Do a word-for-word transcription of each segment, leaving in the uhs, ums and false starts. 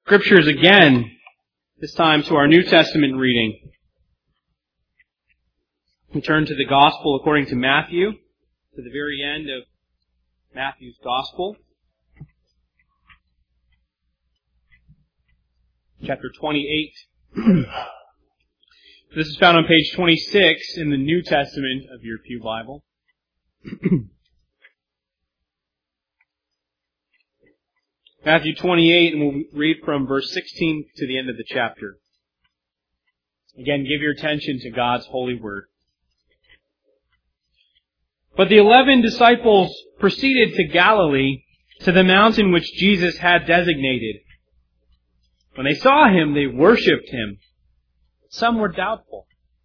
Scriptures again, this time to our New Testament reading. We turn to the Gospel according to Matthew, to the very end of Matthew's Gospel. Chapter twenty-eight. This is found on page twenty-six in the New Testament of your Pew Bible. Matthew twenty-eight, and we'll read from verse sixteen to the end of the chapter. Again, give your attention to God's holy word. But the eleven disciples proceeded to Galilee, to the mountain which Jesus had designated. When they saw him, they worshipped him. Some were doubtful.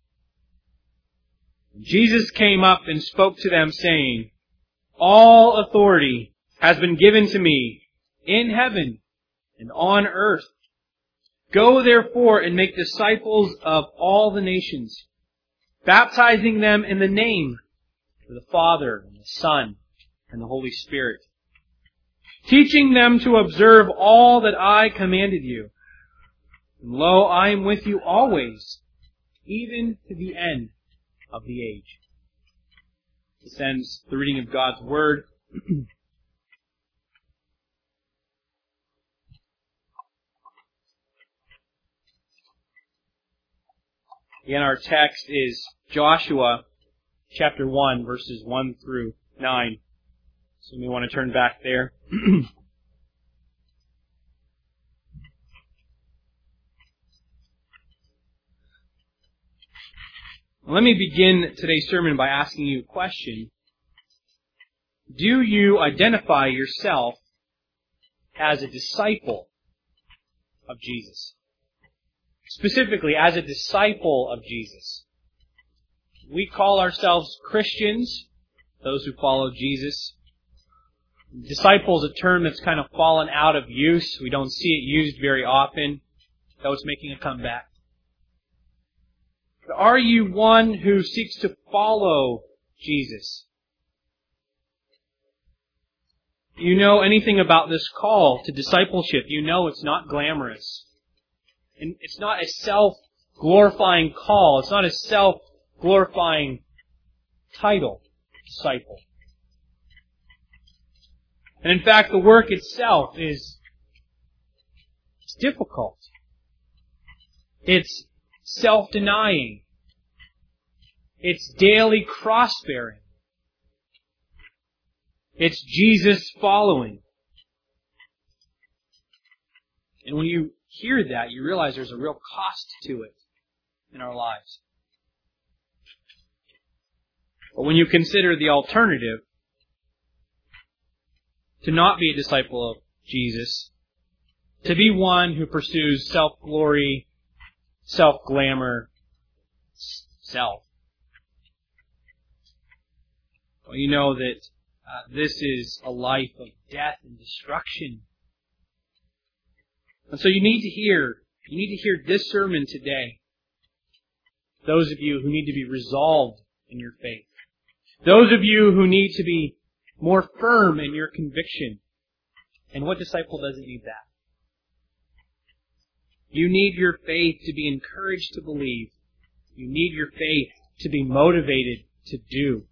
Jesus came up and spoke to them, saying, "All authority has been given to me in heaven and on earth. Go therefore and make disciples of all the nations, baptizing them in the name of the Father and the Son and the Holy Spirit, teaching them to observe all that I commanded you. And lo, I am with you always, even to the end of the age." This ends the reading of God's Word. Again, our text is Joshua chapter one, verses one through nine. So you may want to turn back there. Let me begin today's sermon by asking you a question. Do you identify yourself as a disciple of Jesus? Specifically, as a disciple of Jesus. We call ourselves Christians, those who follow Jesus. Disciple is a term that's kind of fallen out of use. We don't see it used very often, though it's making a comeback. But are you one who seeks to follow Jesus? Do you know anything about this call to discipleship? You know it's not glamorous. And it's not a self-glorifying call. It's not a self-glorifying title, disciple. And in fact, the work itself is it's difficult. It's self-denying. It's daily cross-bearing. It's Jesus following. And when you hear that, you realize there's a real cost to it in our lives. But when you consider the alternative, to not be a disciple of Jesus, to be one who pursues self-glory, self-glamour, self, well, you know that uh, this is a life of death and destruction. And so you need to hear, you need to hear this sermon today. Those of you who need to be resolved in your faith. Those of you who need to be more firm in your conviction. And what disciple doesn't need that? You need your faith to be encouraged to believe. You need your faith to be motivated to do.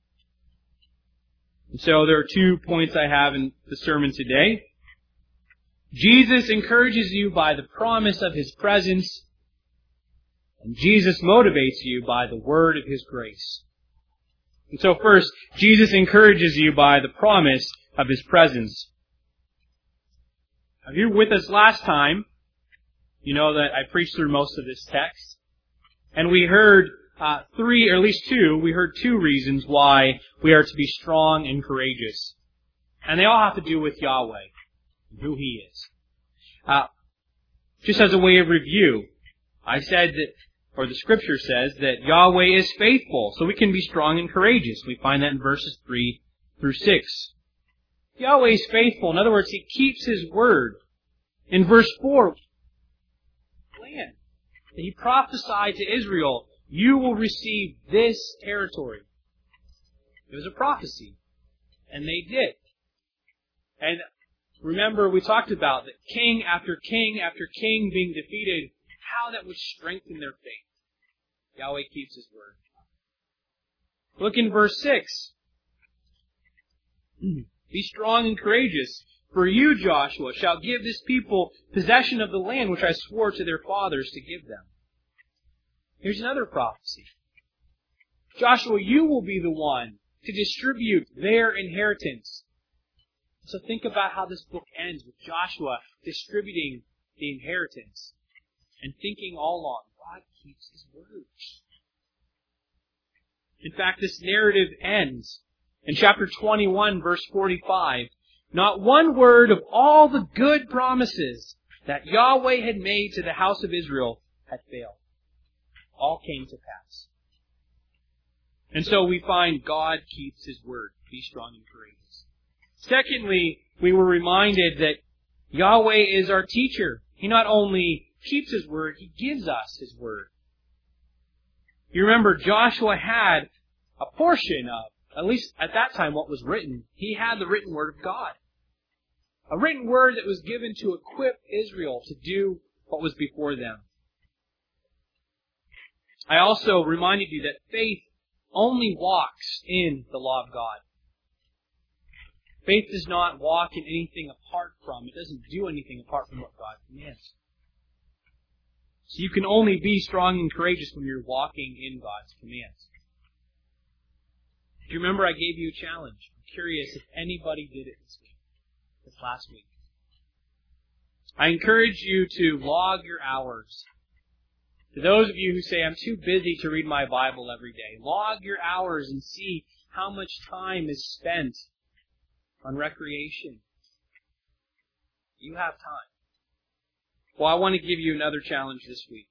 And so there are two points I have in the sermon today. Jesus encourages you by the promise of His presence, and Jesus motivates you by the word of His grace. And so first, Jesus encourages you by the promise of His presence. If you were with us last time, you know that I preached through most of this text, and we heard uh, three, or at least two, we heard two reasons why we are to be strong and courageous. And they all have to do with Yahweh. Who He is. Uh, just as a way of review, I said that, or the Scripture says that Yahweh is faithful, so we can be strong and courageous. We find that in verses three through six. Yahweh is faithful. In other words, He keeps His word. In verse four, land that He prophesied to Israel, you will receive this territory. It was a prophecy. And they did. And Remember, we talked about that king after king after king being defeated, how that would strengthen their faith. Yahweh keeps His word. Look in verse six. Be strong and courageous, for you, Joshua, shall give this people possession of the land which I swore to their fathers to give them. Here's another prophecy. Joshua, you will be the one to distribute their inheritance. So think about how this book ends with Joshua distributing the inheritance and thinking all along, God keeps His word. In fact, this narrative ends in chapter twenty-one, verse forty-five. Not one word of all the good promises that Yahweh had made to the house of Israel had failed. All came to pass. And so we find God keeps His word. Be strong and courageous. Secondly, we were reminded that Yahweh is our teacher. He not only keeps His word, He gives us His word. You remember Joshua had a portion of, at least at that time, what was written. He had the written word of God. A written word that was given to equip Israel to do what was before them. I also reminded you that faith only walks in the law of God. Faith does not walk in anything apart from, it doesn't do anything apart from what God commands. So you can only be strong and courageous when you're walking in God's commands. Do you remember I gave you a challenge? I'm curious if anybody did it this week, this last week. I encourage you to log your hours. To those of you who say, I'm too busy to read my Bible every day, log your hours and see how much time is spent on recreation. You have time. Well, I want to give you another challenge this week.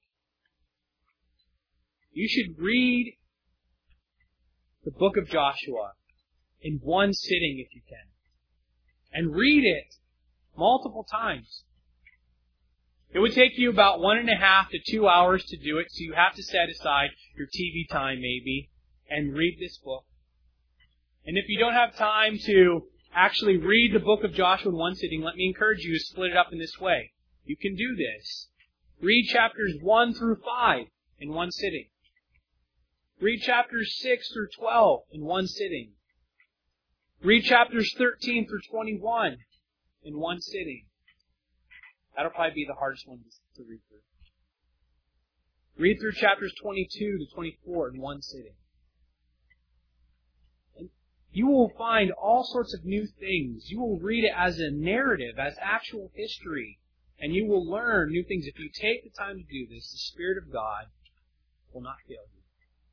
You should read the book of Joshua in one sitting if you can. And read it multiple times. It would take you about one and a half to two hours to do it, so you have to set aside your T V time maybe and read this book. And if you don't have time to actually read the book of Joshua in one sitting, let me encourage you to split it up in this way. You can do this. Read chapters one through five in one sitting. Read chapters six through twelve in one sitting. Read chapters thirteen through twenty-one in one sitting. That'll probably be the hardest one to read through. Read through chapters twenty-two to twenty-four in one sitting. And you will find all sorts of new things. You will read it as a narrative, as actual history. And you will learn new things. If you take the time to do this, the Spirit of God will not fail you.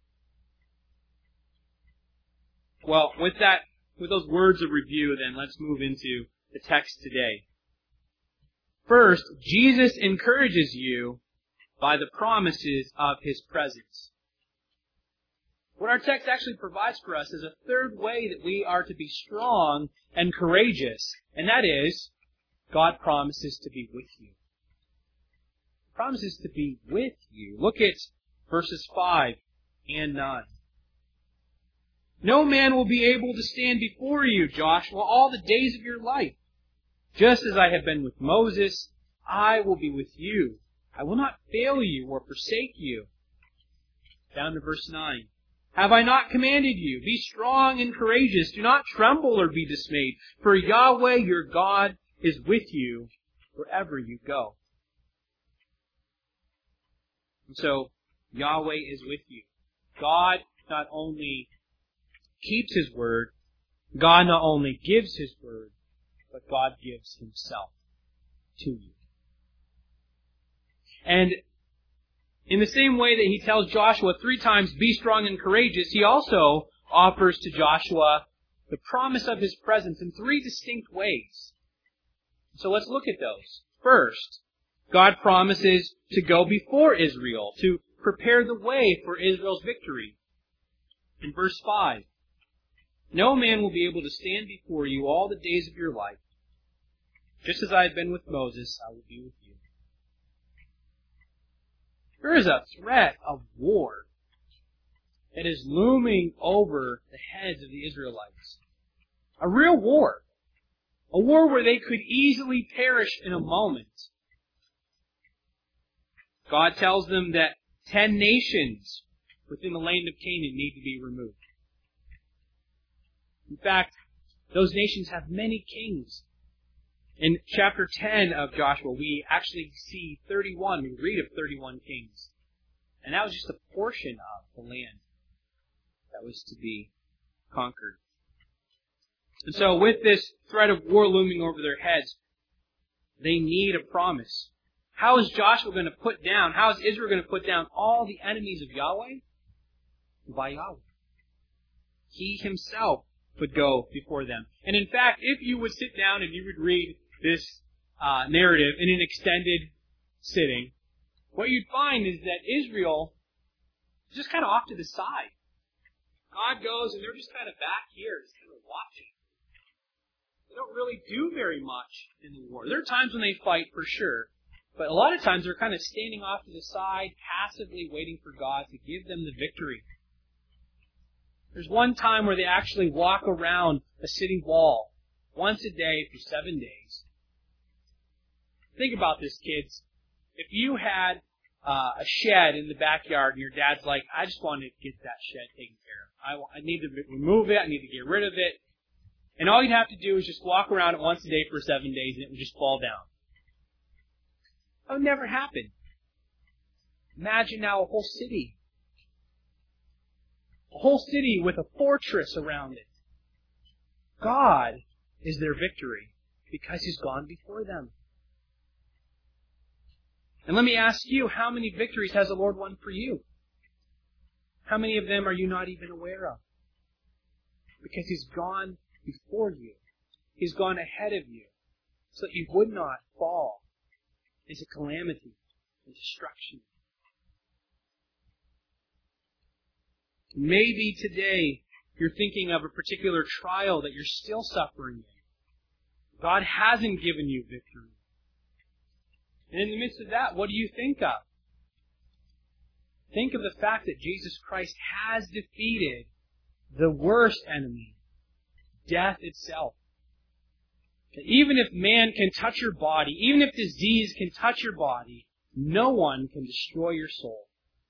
Well, with that, with those words of review, then let's move into the text today. First, Jesus encourages you by the promises of His presence. What our text actually provides for us is a third way that we are to be strong and courageous, and that is, God promises to be with you. He promises to be with you. Look at verses five and nine. No man will be able to stand before you, Joshua, all the days of your life. Just as I have been with Moses, I will be with you. I will not fail you or forsake you. Down to verse nine. Have I not commanded you? Be strong and courageous. Do not tremble or be dismayed, for Yahweh your God is with you wherever you go. And so, Yahweh is with you. God not only keeps His word, God not only gives His word, but God gives Himself to you. And in the same way that He tells Joshua three times, be strong and courageous, He also offers to Joshua the promise of His presence in three distinct ways. So let's look at those. First, God promises to go before Israel, to prepare the way for Israel's victory. In verse five, no man will be able to stand before you all the days of your life. Just as I have been with Moses, I will be with you. There is a threat of war that is looming over the heads of the Israelites. A real war. A war where they could easily perish in a moment. God tells them that ten nations within the land of Canaan need to be removed. In fact, those nations have many kings. In chapter ten of Joshua, we actually see thirty-one, we read of thirty-one kings. And that was just a portion of the land that was to be conquered. And so with this threat of war looming over their heads, they need a promise. How is Joshua going to put down, how is Israel going to put down all the enemies of Yahweh? By Yahweh. He himself would go before them. And in fact, if you would sit down and you would read this uh, narrative in an extended sitting, what you'd find is that Israel is just kind of off to the side. God goes and they're just kind of back here, just kind of watching. They don't really do very much in the war. There are times when they fight for sure, but a lot of times they're kind of standing off to the side, passively waiting for God to give them the victory. There's one time where they actually walk around a city wall once a day for seven days. Think about this, kids. If you had uh, a shed in the backyard and your dad's like, I just want to get that shed taken care of. I, I need to remove it. I need to get rid of it. And all you'd have to do is just walk around it once a day for seven days and it would just fall down. That would never happen. Imagine now a whole city. A whole city with a fortress around it. God is their victory because He's gone before them. And let me ask you, how many victories has the Lord won for you? How many of them are you not even aware of? Because He's gone before you. He's gone ahead of you so that you would not fall into calamity and destruction. Maybe today you're thinking of a particular trial that you're still suffering in. God hasn't given you victory. And in the midst of that, what do you think of? Think of the fact that Jesus Christ has defeated the worst enemy, death itself. Even if man can touch your body, even if disease can touch your body, no one can destroy your soul.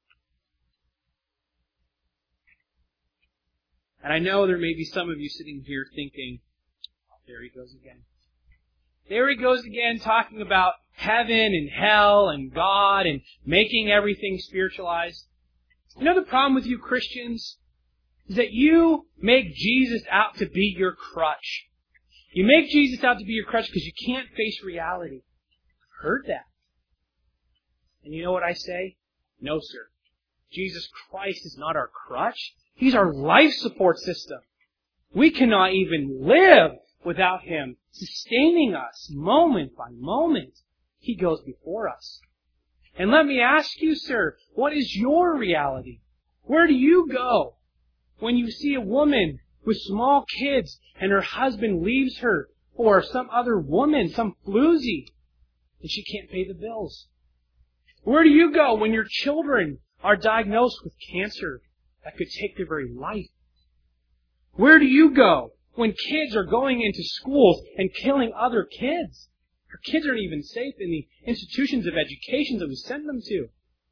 And I know there may be some of you sitting here thinking, oh, there he goes again. There he goes again talking about heaven and hell and God and making everything spiritualized. You know the problem with you Christians is that you make Jesus out to be your crutch. You make Jesus out to be your crutch because you can't face reality. I've heard that. And you know what I say? No, sir. Jesus Christ is not our crutch. He's our life support system. We cannot even live without Him sustaining us moment by moment. He goes before us. And let me ask you, sir, what is your reality? Where do you go when you see a woman with small kids and her husband leaves her for some other woman, some floozy, and she can't pay the bills? Where do you go when your children are diagnosed with cancer that could take their very life? Where do you go when kids are going into schools and killing other kids? Our kids aren't even safe in the institutions of education that we send them to.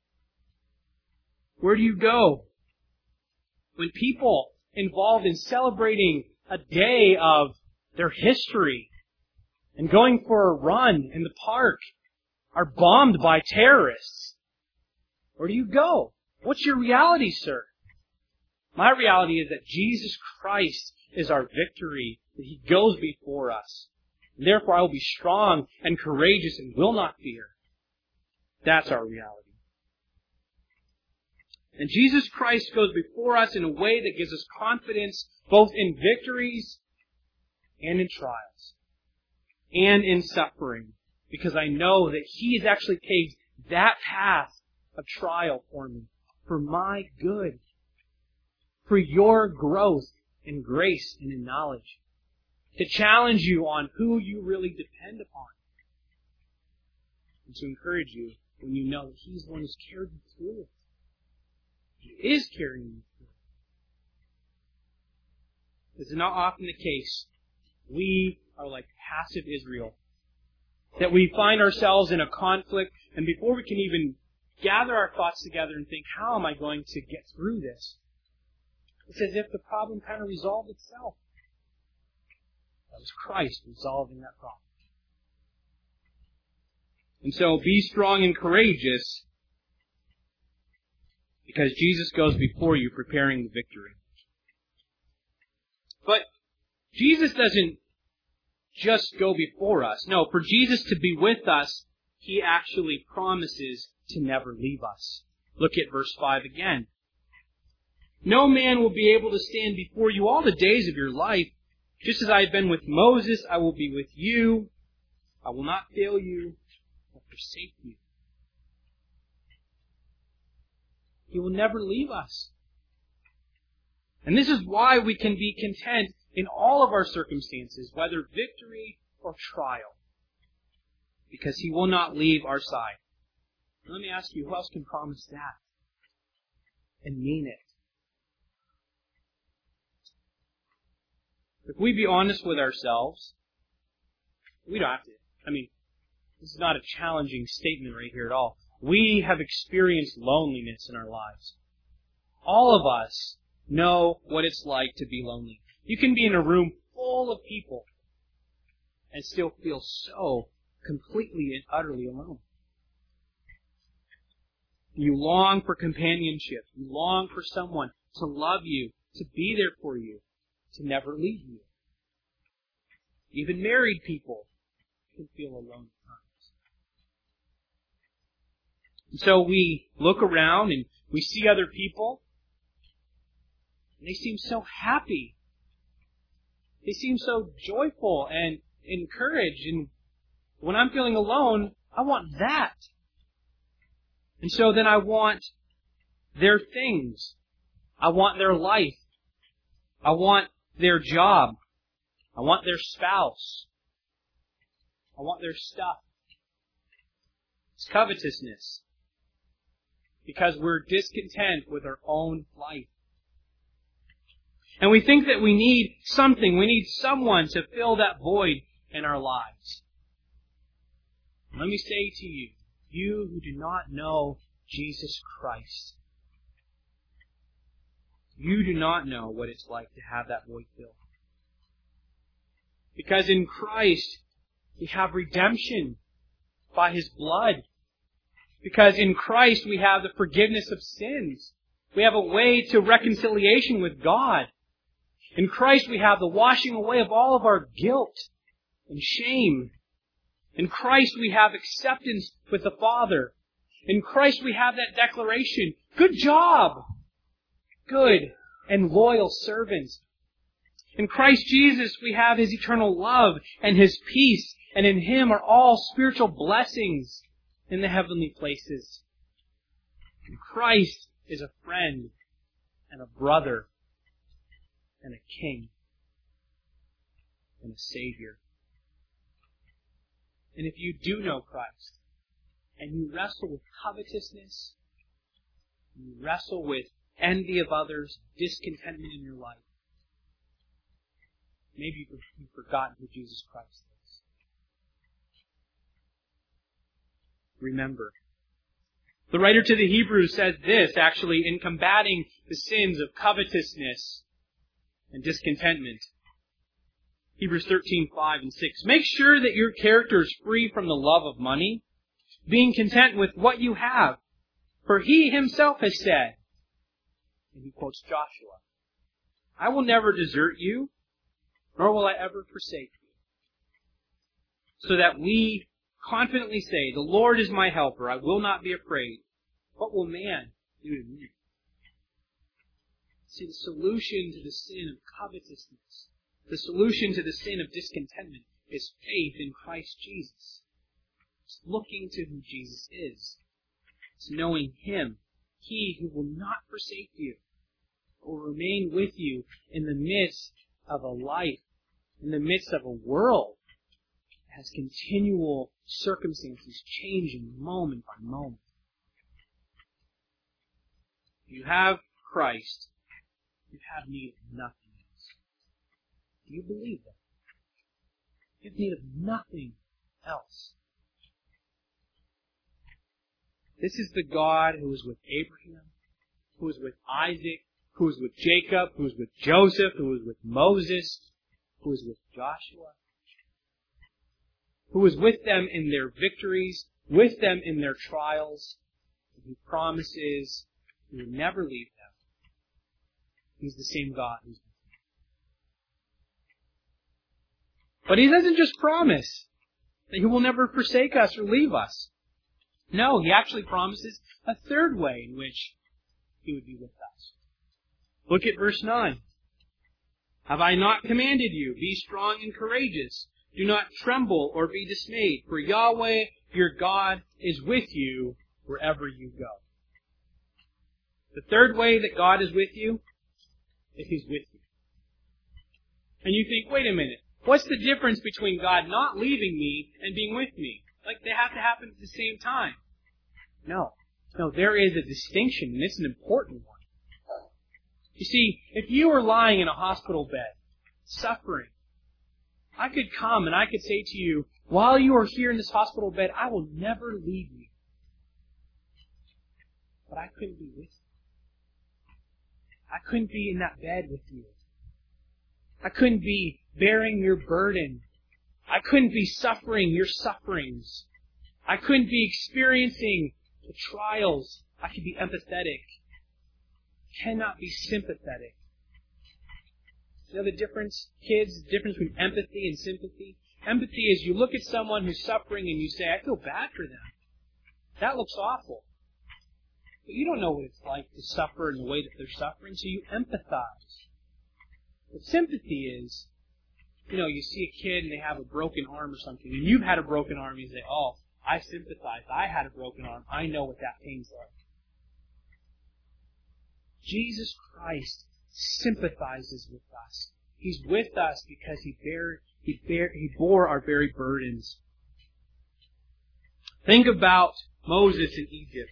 Where do you go when people involved in celebrating a day of their history and going for a run in the park are bombed by terrorists? Where do you go? What's your reality, sir? My reality is that Jesus Christ is our victory, that He goes before us. And therefore I will be strong and courageous and will not fear. That's our reality. And Jesus Christ goes before us in a way that gives us confidence both in victories and in trials and in suffering, because I know that He has actually paved that path of trial for me, for my good, for your growth in grace and in knowledge, to challenge you on who you really depend upon, and to encourage you when you know that He's the one who's carried you through it. He is carrying you through it. This is not often the case. We are like passive Israel. That we find ourselves in a conflict, and before we can even gather our thoughts together and think, how am I going to get through this? It's as if the problem kind of resolved itself. That was Christ resolving that problem. And so be strong and courageous, because Jesus goes before you preparing the victory. But Jesus doesn't just go before us. No, for Jesus to be with us, He actually promises to never leave us. Look at verse five again. No man will be able to stand before you all the days of your life. Just as I have been with Moses, I will be with you. I will not fail you or forsake you. He will never leave us. And this is why we can be content in all of our circumstances, whether victory or trial, because He will not leave our side. Let me ask you, who else can promise that and mean it? If we be honest with ourselves, we don't have to. I mean, this is not a challenging statement right here at all. We have experienced loneliness in our lives. All of us know what it's like to be lonely. You can be in a room full of people and still feel so completely and utterly alone. You long for companionship. You long for someone to love you, to be there for you, to never leave you. Even married people can feel alone at times. And so we look around and we see other people, and they seem so happy. They seem so joyful and encouraged. And when I'm feeling alone, I want that. And so then I want their things. I want their life. I want their job. I want their spouse. I want their stuff. It's covetousness. Because we're discontent with our own life. And we think that we need something. We need someone to fill that void in our lives. Let me say to you, you who do not know Jesus Christ, you do not know what it's like to have that void filled. Because in Christ, we have redemption by His blood. Because in Christ, we have the forgiveness of sins. We have a way to reconciliation with God. In Christ, we have the washing away of all of our guilt and shame. In Christ, we have acceptance with the Father. In Christ, we have that declaration, good job, good and loyal servant. In Christ Jesus, we have His eternal love and His peace, and in Him are all spiritual blessings in the heavenly places. And Christ is a friend and a brother and a king and a Savior. And if you do know Christ, and you wrestle with covetousness, you wrestle with envy of others, discontentment in your life, maybe you've forgotten who Jesus Christ is. Remember. The writer to the Hebrews says this, actually, in combating the sins of covetousness and discontentment. Hebrews thirteen, five and six. Make sure that your character is free from the love of money, being content with what you have. For He Himself has said, and he quotes Joshua, I will never desert you, nor will I ever forsake you. So that we confidently say, the Lord is my helper, I will not be afraid. What will man do to me? See, the solution to the sin of covetousness, the solution to the sin of discontentment, is faith in Christ Jesus. It's looking to who Jesus is. It's knowing Him, He who will not forsake you, will remain with you in the midst of a life, in the midst of a world that has continual circumstances changing moment by moment. You have Christ. You have need of nothing else. Do you believe that? You have need of nothing else. This is the God who was with Abraham, who was with Isaac, who was with Jacob, who was with Joseph, who was with Moses, who was with Joshua, who was with them in their victories, with them in their trials, and who promises He will never leave them. He's the same God who's with them. But He doesn't just promise that He will never forsake us or leave us. No, He actually promises a third way in which He would be with us. Look at verse nine. Have I not commanded you? Be strong and courageous. Do not tremble or be dismayed, for Yahweh your God is with you wherever you go. The third way that God is with you is He's with you. And you think, wait a minute, what's the difference between God not leaving me and being with me? Like they have to happen at the same time. No. No, there is a distinction, and it's an important one. You see, if you were lying in a hospital bed, suffering, I could come and I could say to you, while you are here in this hospital bed, I will never leave you. But I couldn't be with you. I couldn't be in that bed with you. I couldn't be bearing your burden. I couldn't be suffering your sufferings. I couldn't be experiencing the trials. I could be empathetic. Cannot be sympathetic. You know the difference, kids, the difference between empathy and sympathy? Empathy is you look at someone who's suffering and you say, I feel bad for them. That looks awful. But you don't know what it's like to suffer in the way that they're suffering, so you empathize. But sympathy is, you know, you see a kid and they have a broken arm or something, and you've had a broken arm, and you say, oh, I sympathize. I had a broken arm. I know what that pain's like. Jesus Christ sympathizes with us. He's with us because He bare, He bare, He bore our very burdens. Think about Moses in Egypt.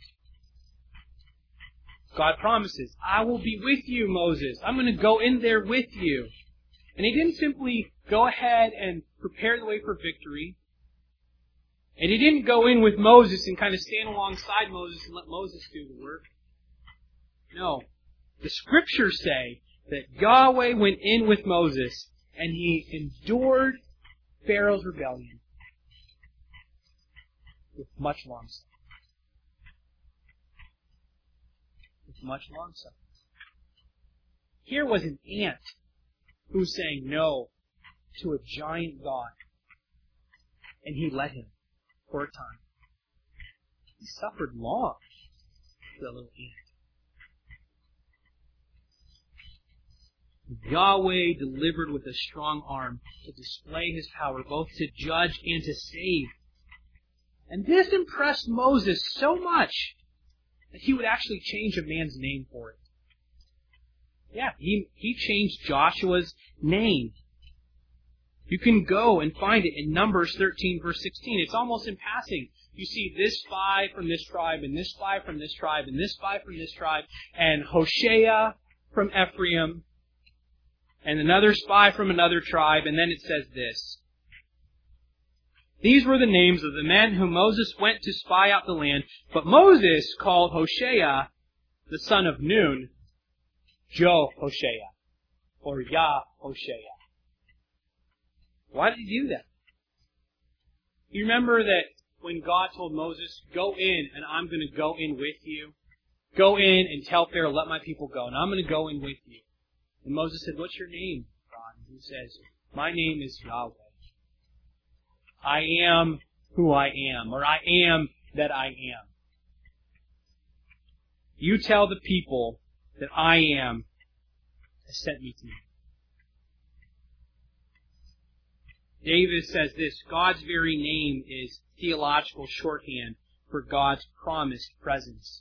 God promises, I will be with you, Moses. I'm going to go in there with you. And He didn't simply go ahead and prepare the way for victory. And He didn't go in with Moses and kind of stand alongside Moses and let Moses do the work. No. The Scriptures say that Yahweh went in with Moses and He endured Pharaoh's rebellion with much long suffering. With much long suffering. Here was an ant who was saying no to a giant God. And He let him for a time. He suffered long for the little ant. Yahweh delivered with a strong arm to display His power, both to judge and to save. And this impressed Moses so much that he would actually change a man's name for it. Yeah, he, he changed Joshua's name. You can go and find it in Numbers thirteen, verse sixteen. It's almost in passing. You see this spy from this tribe, and this spy from this tribe, and this spy from this tribe, and Hoshea from Ephraim, and another spy from another tribe, and then it says this. These were the names of the men whom Moses went to spy out the land, but Moses called Hoshea, the son of Nun, Jo-Hoshea, or Yah-Hoshea. Why did He do that? You remember that when God told Moses, go in and I'm going to go in with you. Go in and tell Pharaoh, let my people go, and I'm going to go in with you. And Moses said, what's your name, God? And He says, my name is Yahweh. I am who I am, or I am that I am. You tell the people that I am has sent me to you. David says this, God's very name is theological shorthand for God's promised presence.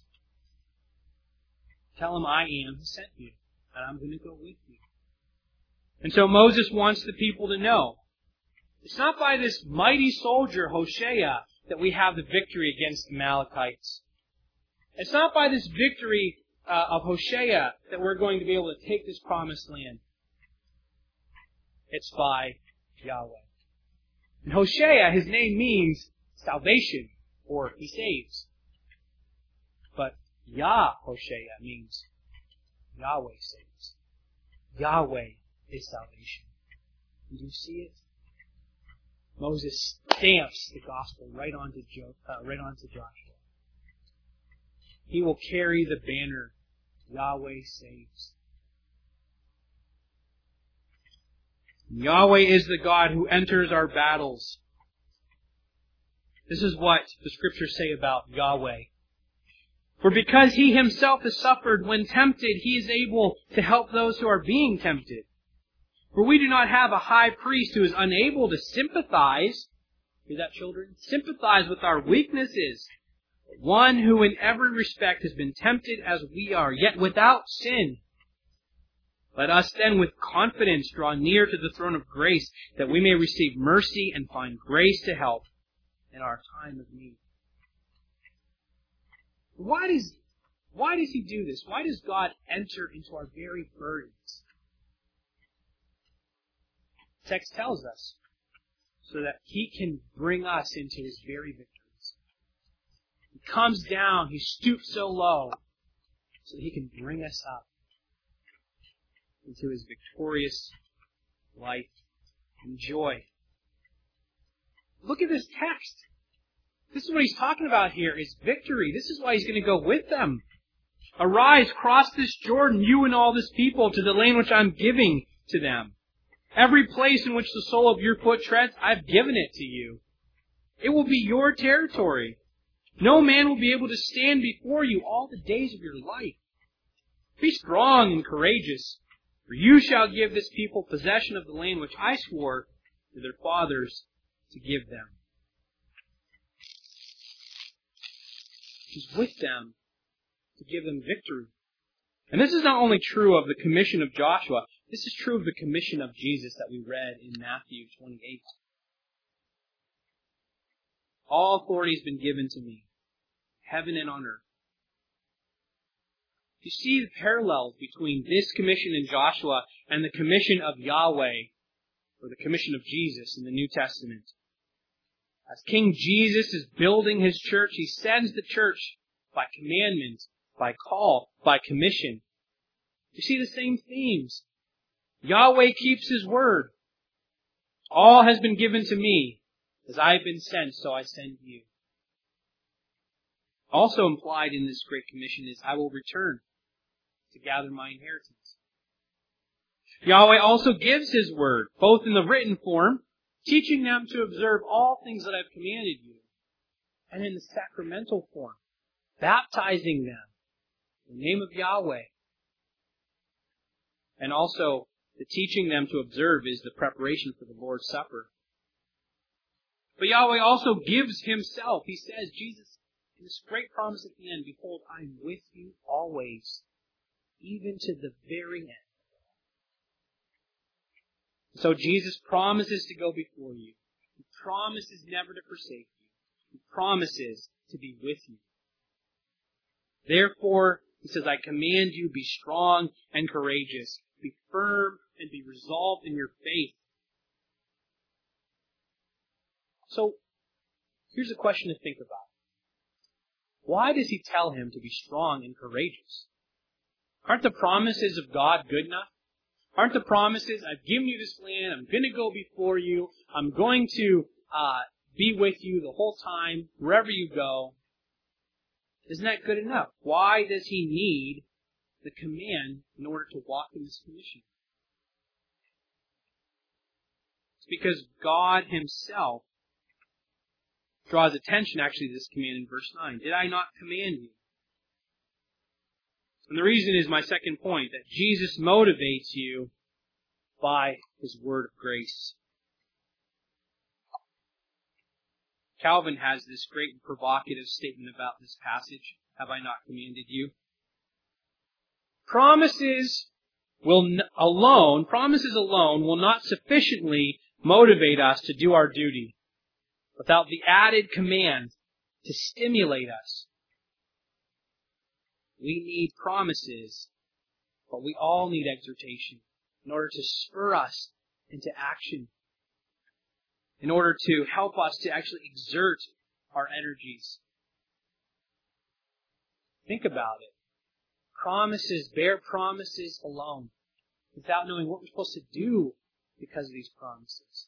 Tell Him I am who sent you, and I'm going to go with you. And so Moses wants the people to know, it's not by this mighty soldier, Hoshea, that we have the victory against the Amalekites. It's not by this victory uh, of Hoshea that we're going to be able to take this promised land. It's by Yahweh. And Hosea, his name means salvation, or he saves. But Yah Hosea means Yahweh saves. Yahweh is salvation. And do you see it? Moses stamps the gospel right onto, jo- uh, right onto Joshua. He will carry the banner, Yahweh saves. Yahweh is the God who enters our battles. This is what the Scriptures say about Yahweh. For because He Himself has suffered when tempted, He is able to help those who are being tempted. For we do not have a high priest who is unable to sympathize, hear that, children? Sympathize with our weaknesses. One who in every respect has been tempted as we are, yet without sin. Let us then with confidence draw near to the throne of grace, that we may receive mercy and find grace to help in our time of need. Why does, why does He do this? Why does God enter into our very burdens? The text tells us, so that He can bring us into His very victories. He comes down, He stoops so low, so that He can bring us up into His victorious life and joy. Look at this text. This is what He's talking about here, is victory. This is why He's going to go with them. Arise, cross this Jordan, you and all this people, to the land which I'm giving to them. Every place in which the sole of your foot treads, I've given it to you. It will be your territory. No man will be able to stand before you all the days of your life. Be strong and courageous, for you shall give this people possession of the land which I swore to their fathers to give them. He's with them to give them victory. And this is not only true of the commission of Joshua, this is true of the commission of Jesus that we read in Matthew twenty-eight. All authority has been given to me, heaven and on earth. You see the parallels between this commission in Joshua and the commission of Yahweh, or the commission of Jesus in the New Testament. As King Jesus is building His church, He sends the church by commandment, by call, by commission. You see the same themes. Yahweh keeps His word. All has been given to me. As I have been sent, so I send you. Also implied in this great commission is, I will return to gather my inheritance. Yahweh also gives His word, both in the written form, teaching them to observe all things that I've commanded you, and in the sacramental form, baptizing them in the name of Yahweh. And also, the teaching them to observe is the preparation for the Lord's Supper. But Yahweh also gives Himself. He says, Jesus, in this great promise at the end, behold, I am with you always, even to the very end. So Jesus promises to go before you. He promises never to forsake you. He promises to be with you. Therefore, He says, I command you, be strong and courageous. Be firm and be resolved in your faith. So, here's a question to think about. Why does He tell him to be strong and courageous? Aren't the promises of God good enough? Aren't the promises, I've given you this land, I'm going to go before you, I'm going to uh, be with you the whole time, wherever you go. Isn't that good enough? Why does He need the command in order to walk in this commission? It's because God Himself draws attention actually to this command in verse nine. Did I not command you? And the reason is my second point, that Jesus motivates you by His word of grace. Calvin has this great provocative statement about this passage. Have I not commanded you? Promises will n- alone, promises alone will not sufficiently motivate us to do our duty without the added command to stimulate us. We need promises, but we all need exhortation in order to spur us into action. in order to help us to actually exert our energies. Think about it. Promises, bare promises alone, without knowing what we're supposed to do because of these promises.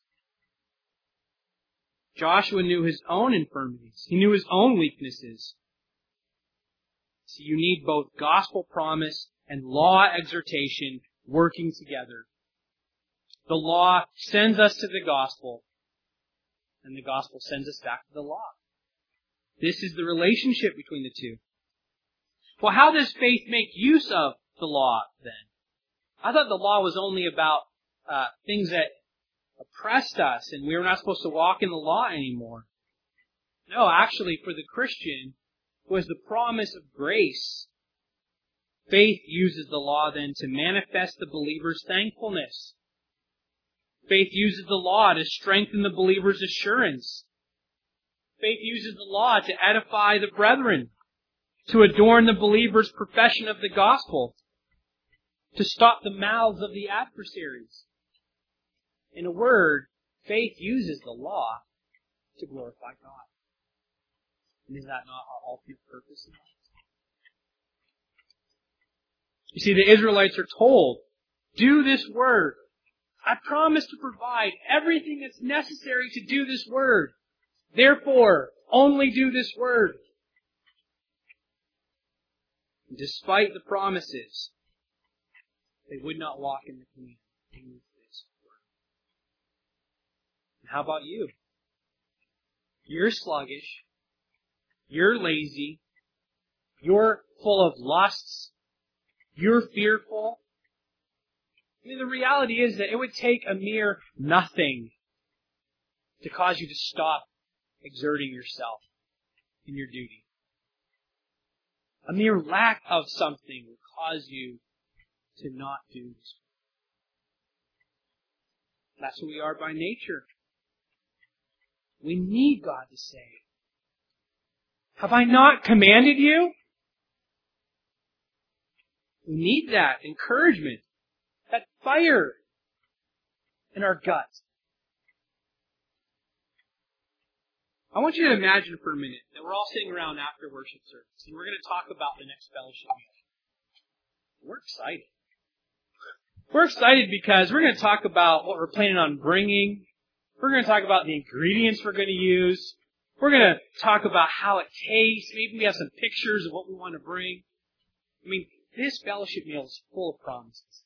Joshua knew his own infirmities. He knew his own weaknesses. So you need both gospel promise and law exhortation working together. The law sends us to the gospel, and the gospel sends us back to the law. This is the relationship between the two. Well, how does faith make use of the law, then? I thought the law was only about uh, things that oppressed us, and we were not supposed to walk in the law anymore. No, actually, for the Christian, it was the promise of grace. Faith uses the law, then, to manifest the believer's thankfulness. Faith uses the law to strengthen the believer's assurance. Faith uses the law to edify the brethren, to adorn the believer's profession of the gospel, to stop the mouths of the adversaries. In a word, faith uses the law to glorify God. And is that not our ultimate purpose in life? You see, the Israelites are told, do this word. I promise to provide everything that's necessary to do this word. Therefore, only do this word. And despite the promises, they would not walk in the command. Do this word. And how about you? You're sluggish. You're lazy. You're full of lusts. You're fearful. I mean, the reality is that it would take a mere nothing to cause you to stop exerting yourself in your duty. A mere lack of something will cause you to not do this. That's who we are by nature. We need God to say, have I not commanded you? We need that encouragement, that fire in our gut. I want you to imagine for a minute that we're all sitting around after worship service, and we're going to talk about the next fellowship meeting. We're excited. We're excited because we're going to talk about what we're planning on bringing. We're going to talk about the ingredients we're going to use. We're going to talk about how it tastes. Maybe we have some pictures of what we want to bring. I mean, this fellowship meal is full of promises.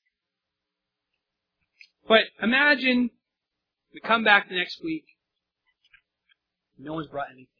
But imagine we come back the next week. No one's brought anything.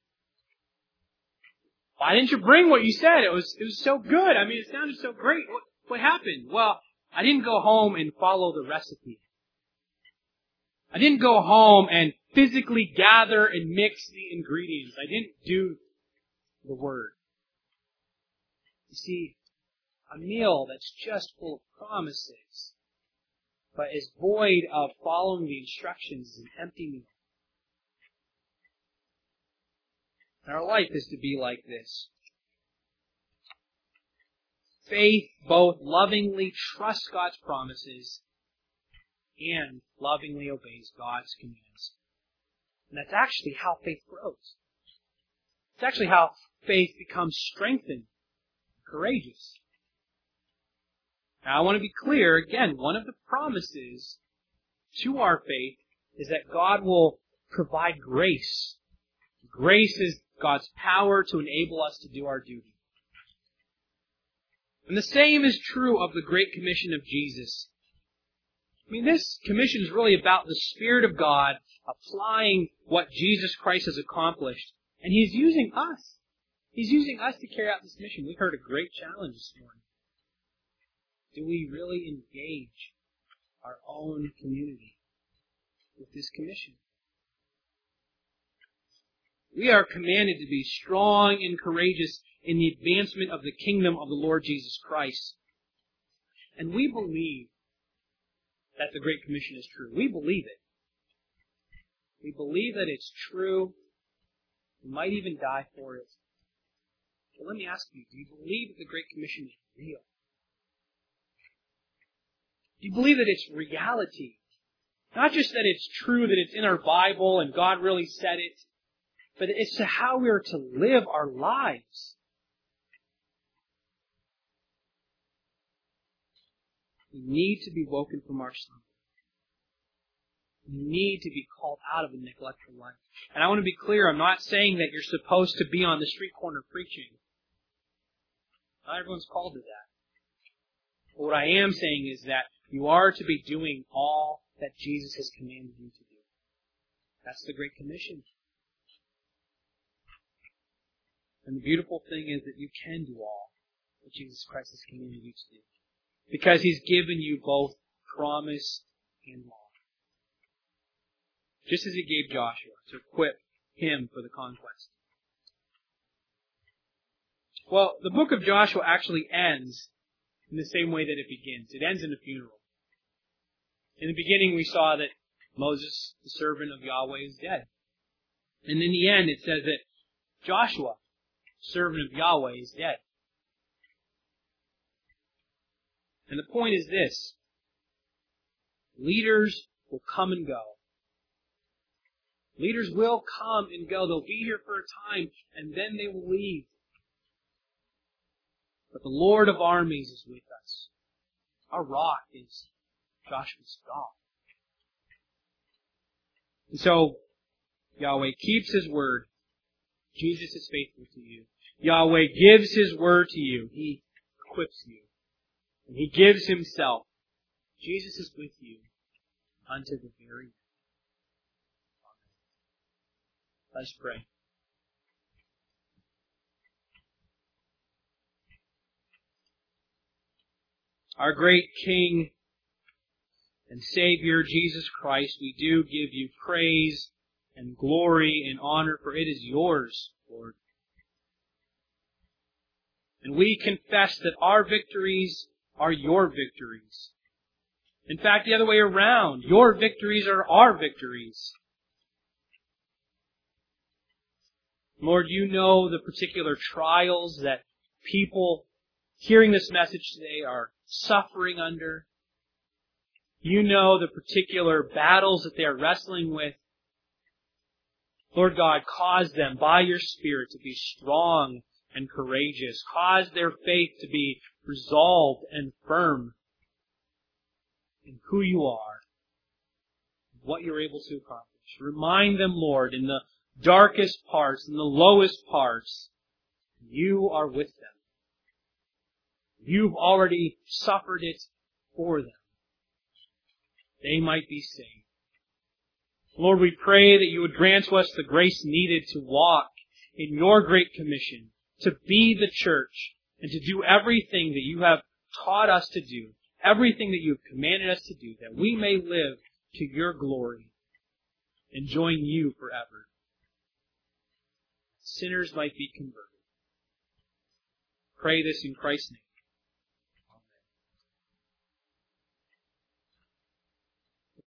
Why didn't you bring what you said? It was it was so good. I mean, it sounded so great. What, what happened? Well, I didn't go home and follow the recipe. I didn't go home and physically gather and mix the ingredients. I didn't do the word. You see, a meal that's just full of promises, but is void of following the instructions, is an empty meal. And our life is to be like this. Faith both lovingly trusts God's promises and lovingly obeys God's commands. And that's actually how faith grows. It's actually how faith becomes strengthened, courageous. Now, I want to be clear, again, one of the promises to our faith is that God will provide grace. Grace is God's power to enable us to do our duty. And the same is true of the Great Commission of Jesus. I mean, this commission is really about the Spirit of God applying what Jesus Christ has accomplished. And He's using us. He's using us to carry out this mission. We heard a great challenge this morning. Do we really engage our own community with this commission? We are commanded to be strong and courageous in the advancement of the kingdom of the Lord Jesus Christ. And we believe that the Great Commission is true. We believe it. We believe that it's true. We might even die for it. So let me ask you, do you believe that the Great Commission is real? Do you believe that it's reality Not just that it's true, that it's in our Bible and God really said it, but it's to how we are to live our lives. We need to be woken from our slumber. We need to be called out of a neglectful life. And I want to be clear, I'm not saying that you're supposed to be on the street corner preaching. Not everyone's called to that. But what I am saying is that you are to be doing all that Jesus has commanded you to do. That's the Great Commission. And the beautiful thing is that you can do all that Jesus Christ has commanded you to do. Because He's given you both promise and law. Just as He gave Joshua to equip him for the conquest. Well, the book of Joshua actually ends in the same way that it begins. It ends in a funeral. In the beginning we saw that Moses, the servant of Yahweh, is dead. And in the end it says that Joshua, servant of Yahweh, is dead. And the point is this. Leaders will come and go. Leaders will come and go. They'll be here for a time, and then they will leave. But the Lord of armies is with us. Our rock is Joshua's God. And so, Yahweh keeps His word. Jesus is faithful to you. Yahweh gives His word to you. He equips you. And He gives Himself. Jesus is with you unto the very end. Amen. Let's pray. Our great King and Savior, Jesus Christ, we do give You praise and glory and honor, for it is Yours, Lord. And we confess that our victories are Your victories. In fact, the other way around. Your victories are our victories. Lord, You know the particular trials that people hearing this message today are suffering under. You know the particular battles that they are wrestling with. Lord God, cause them by Your Spirit to be strong and courageous. Cause their faith to be resolved and firm in who You are, what You're able to accomplish. Remind them, Lord, in the darkest parts, in the lowest parts, You are with them. You've already suffered it for them. They might be saved. Lord, we pray that You would grant to us the grace needed to walk in Your great commission, to be the church, and to do everything that You have taught us to do, everything that You have commanded us to do, that we may live to Your glory, enjoying You forever. Sinners might be converted. Pray this in Christ's name.